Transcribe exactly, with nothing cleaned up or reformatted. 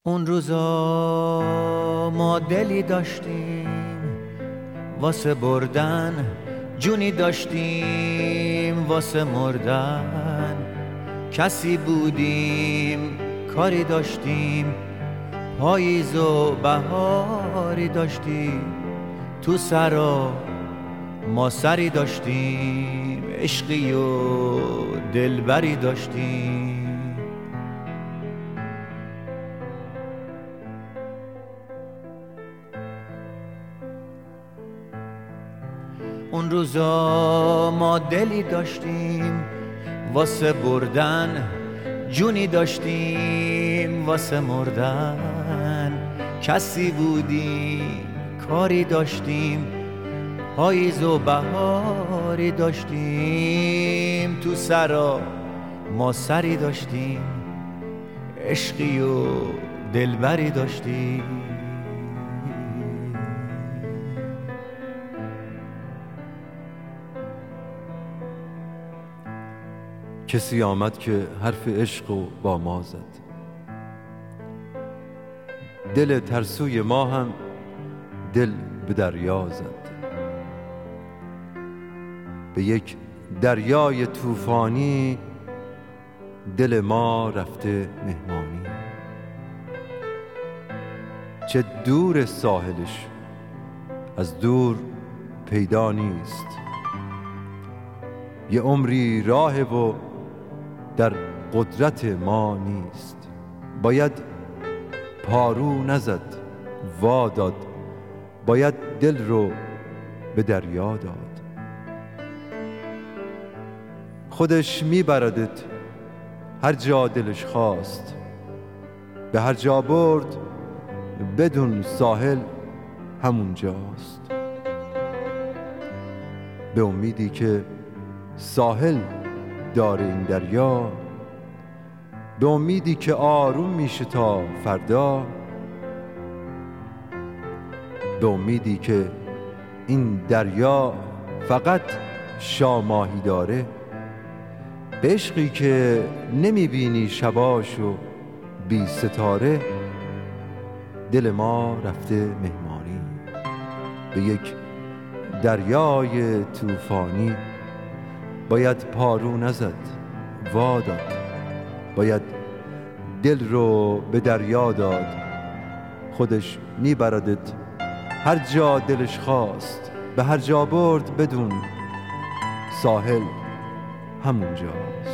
اون روزا ما دلی داشتیم واسه بردن، جونی داشتیم واسه مردن. کسی بودیم، کاری داشتیم، پاییز و بهاری داشتیم. تو سرا ما سری داشتیم، عشقی و دلبری داشتیم. اون روزا ما دلی داشتیم واسه بردن، جونی داشتیم واسه مردن. کسی بودیم، کاری داشتیم، پاییز و بهاری داشتیم. تو سرا ما سری داشتیم، عشقی و دلبری داشتیم. کسی آمد که حرف عشق و با ما زد، دل ترسوی ما هم دل به دریا زد. به یک دریای طوفانی دل ما رفته مهمانی. چه دور ساحلش از دور پیدا نیست، یه عمری راه و در قدرت ما نیست. باید پارو نزد وا داد، باید دل رو به دریا داد. خودش میبردت هر جا دلش خواست، به هر جا برد بدون ساحل همون جاست. به امیدی که ساحل داره این دریا، به امیدی که آروم میشه تا فردا، به امیدی که این دریا فقط شاماهی داره، به عشقی که نمیبینی شباش و بی ستاره. دل ما رفته مهمانی به یک دریای طوفانی. باید پارو نزد وا داد، باید دل رو به دریا داد. خودش میبردت هر جا دلش خواست، به هر جا برد بدون ساحل همون جاست.